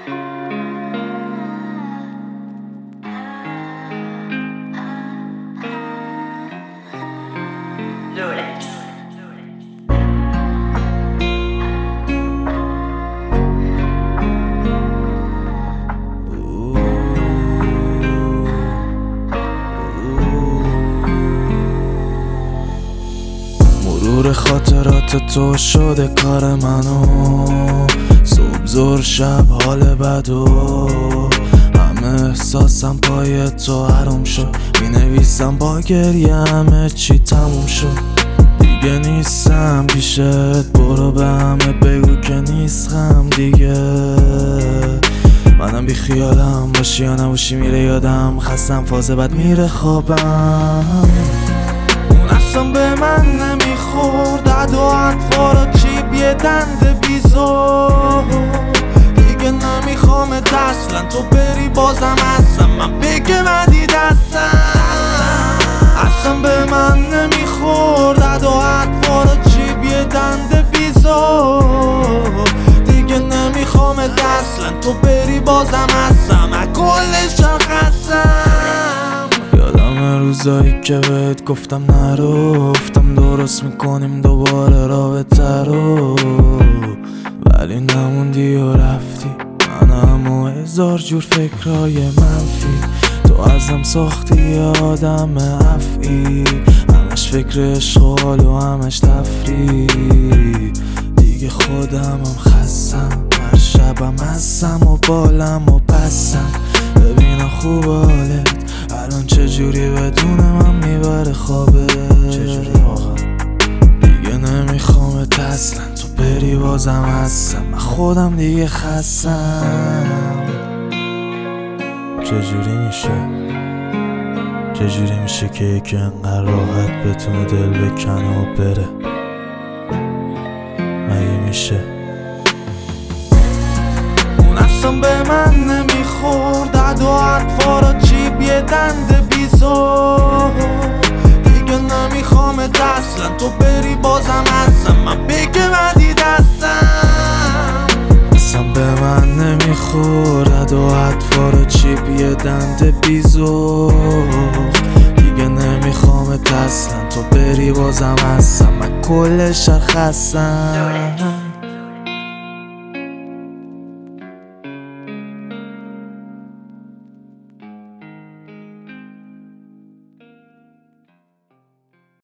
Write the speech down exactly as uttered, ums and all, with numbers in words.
مرور خاطرات تو شده کار منو، صبح زور شب حال بد و همه احساسم پای تو حرام شد. می نویسم با گریه همه چی تموم شد. دیگه نیستم پیشت، برو به همه بگو که نیستم دیگه. منم بی خیالم، باشی یا نباشی میره یادم. خستم فاز بعد میره خوابم. اون اصلا به من نمیخورد، عد و اطوارا چیب یه دند بیزار. دیگه نمیخوامت اصلا، تو بری بازم هستم. من بگه مدی دستم اصلا به من نمیخورد، عد و اطوارا چیب یه دند بیزار. دیگه نمیخوامت اصلا، تو بری بازم هستم. از کلش خستم. یادم روزایی که بهت گفتم نرو، گفتم درست میکنیم دوباره رابطه رو، ولی نموندی و رفتی. منم و هزار جور فکرهای منفی، تو ازم ساختی آدم افعی. همش فکر عشق و حال و همش تفریح. دیگه خودم هم خستم، هر شبم هستم و بالم و پسم. ببینم خوب حالت الان چجوری بدون من میبره خوابه. چجوری واقعا دیگه نمیخوامت اصلا، تو بری بازم هستم. من خودم دیگه خستم. چجوری میشه چجوری میشه که یکی انقدر راحت بتونه دل بکنه و بره؟ مگه میشه؟ اون اصلا به من نمیخورد، عد و اطوارا چیب یه دند بیزار. دیگه نمیخوامت اصلا، تو بری بازم هستم. من بگه مدی دستم اصلا به من نمیخورد، عد و اطوارا چیب یه دند بیزار. دیگه نمیخوامت اصلا، تو بری بازم هستم. من کلش خستم.